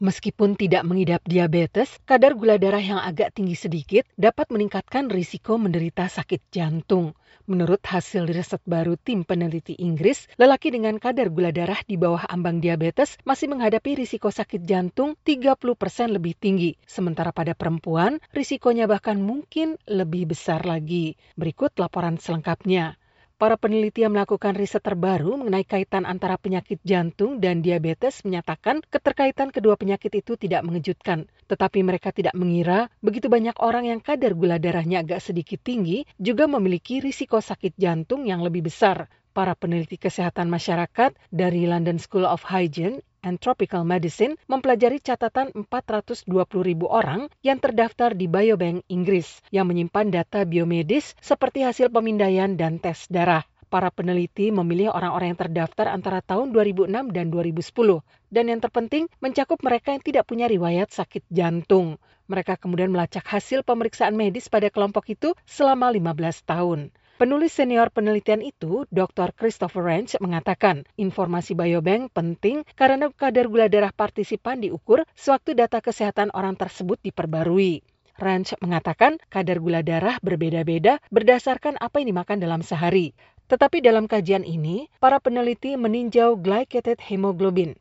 Meskipun tidak mengidap diabetes, kadar gula darah yang agak tinggi sedikit dapat meningkatkan risiko menderita sakit jantung. Menurut hasil riset baru tim peneliti Inggris, lelaki dengan kadar gula darah di bawah ambang diabetes masih menghadapi risiko sakit jantung 30% lebih tinggi. Sementara pada perempuan, risikonya bahkan mungkin lebih besar lagi. Berikut laporan selengkapnya. Para peneliti yang melakukan riset terbaru mengenai kaitan antara penyakit jantung dan diabetes menyatakan keterkaitan kedua penyakit itu tidak mengejutkan. Tetapi mereka tidak mengira begitu banyak orang yang kadar gula darahnya agak sedikit tinggi juga memiliki risiko sakit jantung yang lebih besar. Para peneliti kesehatan masyarakat dari London School of Hygiene and Tropical Medicine mempelajari catatan 420.000 orang yang terdaftar di Biobank Inggris yang menyimpan data biomedis seperti hasil pemindaian dan tes darah. Para peneliti memilih orang-orang yang terdaftar antara tahun 2006 dan 2010. Dan yang terpenting, mencakup mereka yang tidak punya riwayat sakit jantung. Mereka kemudian melacak hasil pemeriksaan medis pada kelompok itu selama 15 tahun. Penulis senior penelitian itu, Dr. Christopher Wrench, mengatakan informasi biobank penting karena kadar gula darah partisipan diukur sewaktu data kesehatan orang tersebut diperbarui. Wrench mengatakan kadar gula darah berbeda-beda berdasarkan apa yang dimakan dalam sehari. Tetapi dalam kajian ini, para peneliti meninjau glycated hemoglobin,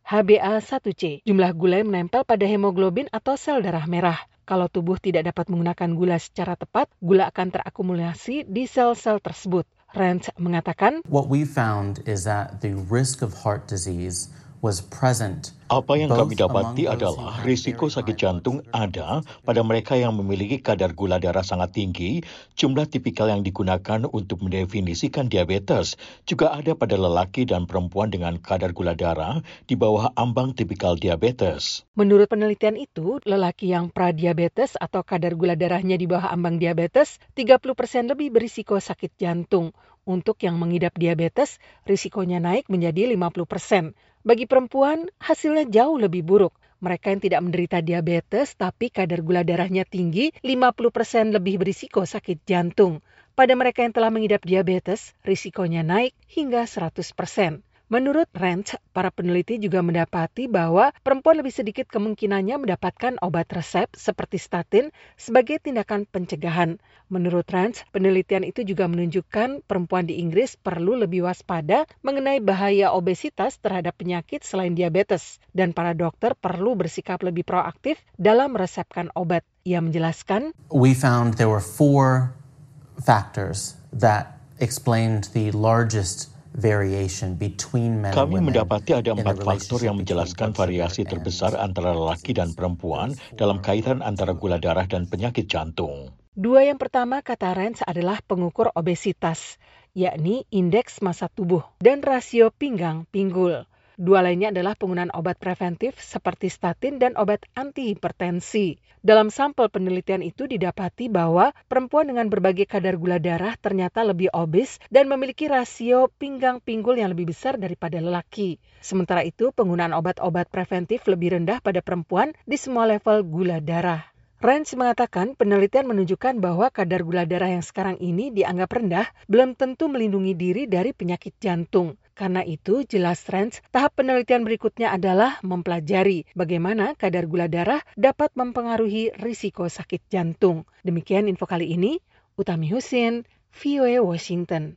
HbA1c. Jumlah gula yang menempel pada hemoglobin atau sel darah merah. Kalau tubuh tidak dapat menggunakan gula secara tepat, gula akan terakumulasi di sel-sel tersebut. Wrench mengatakan, What we found is that the risk of heart disease was present. Apa yang kami dapati adalah risiko sakit jantung ada pada mereka yang memiliki kadar gula darah sangat tinggi. Jumlah tipikal yang digunakan untuk mendefinisikan diabetes juga ada pada lelaki dan perempuan dengan kadar gula darah di bawah ambang tipikal diabetes. Menurut penelitian itu, lelaki yang pradiabetes atau kadar gula darahnya di bawah ambang diabetes 30% lebih berisiko sakit jantung. Untuk yang mengidap diabetes, risikonya naik menjadi 50%. Bagi perempuan, hasilnya jauh lebih buruk. Mereka yang tidak menderita diabetes tapi kadar gula darahnya tinggi, 50% lebih berisiko sakit jantung. Pada mereka yang telah mengidap diabetes, risikonya naik hingga 100%. Menurut Wrench, para peneliti juga mendapati bahwa perempuan lebih sedikit kemungkinannya mendapatkan obat resep seperti statin sebagai tindakan pencegahan. Menurut Wrench, penelitian itu juga menunjukkan perempuan di Inggris perlu lebih waspada mengenai bahaya obesitas terhadap penyakit selain diabetes. Dan para dokter perlu bersikap lebih proaktif dalam meresepkan obat. Ia menjelaskan, We found there were 4 factors that explained the largest variation between men and Kami women. mendapati ada 4 faktor yang menjelaskan variasi terbesar antara lelaki dan perempuan dalam kaitan antara gula darah dan penyakit jantung. 2 yang pertama, kata Wrench, adalah pengukur obesitas, yakni indeks massa tubuh dan rasio pinggang-pinggul. 2 lainnya adalah penggunaan obat preventif seperti statin dan obat antihipertensi. Dalam sampel penelitian itu didapati bahwa perempuan dengan berbagai kadar gula darah ternyata lebih obes dan memiliki rasio pinggang-pinggul yang lebih besar daripada lelaki. Sementara itu, penggunaan obat-obat preventif lebih rendah pada perempuan di semua level gula darah. Wrench mengatakan penelitian menunjukkan bahwa kadar gula darah yang sekarang ini dianggap rendah belum tentu melindungi diri dari penyakit jantung. Karena itu, jelas Wrench, tahap penelitian berikutnya adalah mempelajari bagaimana kadar gula darah dapat mempengaruhi risiko sakit jantung. Demikian info kali ini, Utami Husin, VOA Washington.